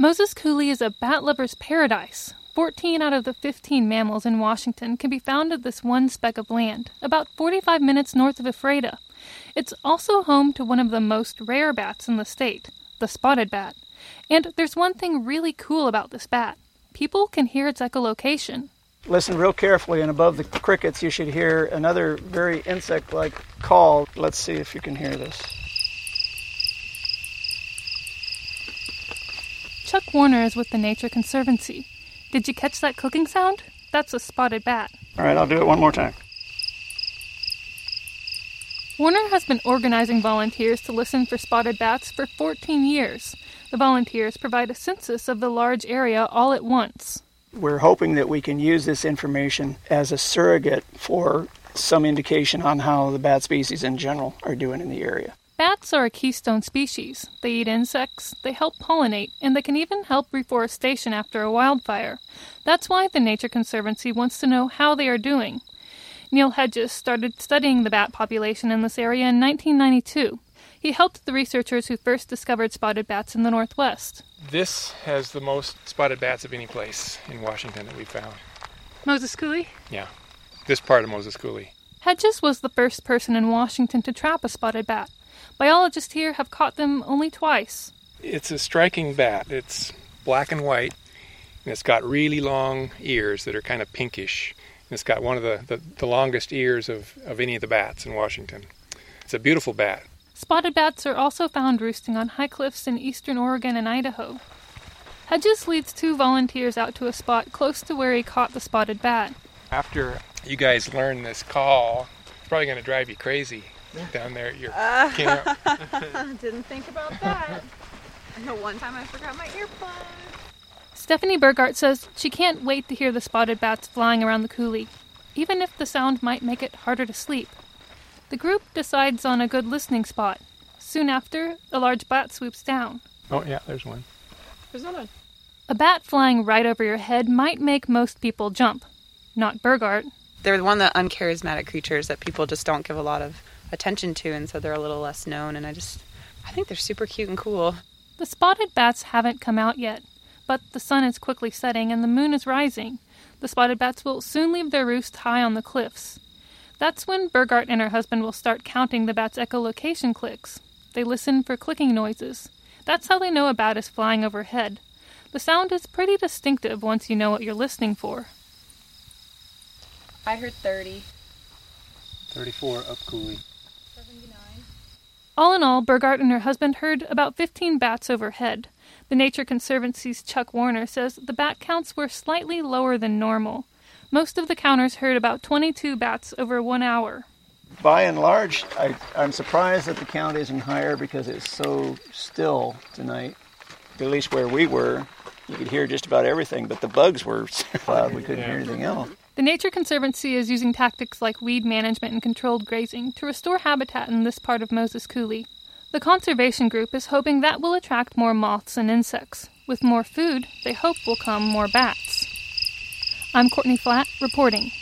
Moses Coulee is a bat lover's paradise. 14 out of the 15 mammals in Washington can be found at this one speck of land, about 45 minutes north of Ephrata. It's also home to one of the most rare bats in the state, the spotted bat. And there's one thing really cool about this bat. People can hear its echolocation. Listen real carefully, and above the crickets you should hear another very insect-like call. Let's see if you can hear this. Chuck Warner is with the Nature Conservancy. Did you catch that clicking sound? That's a spotted bat. All right, I'll do it one more time. Warner has been organizing volunteers to listen for spotted bats for 14 years. The volunteers provide a census of the large area all at once. We're hoping that we can use this information as a surrogate for some indication on how the bat species in general are doing in the area. Bats are a keystone species. They eat insects, they help pollinate, and they can even help reforestation after a wildfire. That's why the Nature Conservancy wants to know how they are doing. Neil Hedges started studying the bat population in this area in 1992. He helped the researchers who first discovered spotted bats in the Northwest. This has the most spotted bats of any place in Washington that we've found. Moses Coulee? Yeah, this part of Moses Coulee. Hedges was the first person in Washington to trap a spotted bat. Biologists here have caught them only twice. It's a striking bat. It's black and white, and it's got really long ears that are kind of pinkish. And it's got one of the longest ears of any of the bats in Washington. It's a beautiful bat. Spotted bats are also found roosting on high cliffs in eastern Oregon and Idaho. Hedges leads 2 volunteers out to a spot close to where he caught the spotted bat. After you guys learn this call, it's probably going to drive you crazy down there at your camp. Didn't think about that. I know one time I forgot my earplug. Stephanie Burgart says she can't wait to hear the spotted bats flying around the coulee, even if the sound might make it harder to sleep. The group decides on a good listening spot. Soon after, a large bat swoops down. Oh, yeah, there's one. There's another one. A bat flying right over your head might make most people jump. Not Burgart. They're one of the uncharismatic creatures that people just don't give a lot of attention to, and so they're a little less known, and I think they're super cute and cool. The spotted bats haven't come out yet, but the sun is quickly setting and the moon is rising. The spotted bats will soon leave their roost high on the cliffs. That's when Burgart and her husband will start counting the bat's echolocation clicks. They listen for clicking noises. That's how they know a bat is flying overhead. The sound is pretty distinctive once you know what you're listening for. I heard 30. 34 up Coulee. 79. All in all, Burgart and her husband heard about 15 bats overhead. The Nature Conservancy's Chuck Warner says the bat counts were slightly lower than normal. Most of the counters heard about 22 bats over 1 hour. By and large, I'm surprised that the count isn't higher because it's so still tonight. At least where we were, you could hear just about everything, but the bugs were so loud we couldn't hear anything else. The Nature Conservancy is using tactics like weed management and controlled grazing to restore habitat in this part of Moses Coulee. The conservation group is hoping that will attract more moths and insects. With more food, they hope will come more bats. I'm Courtney Flatt, reporting.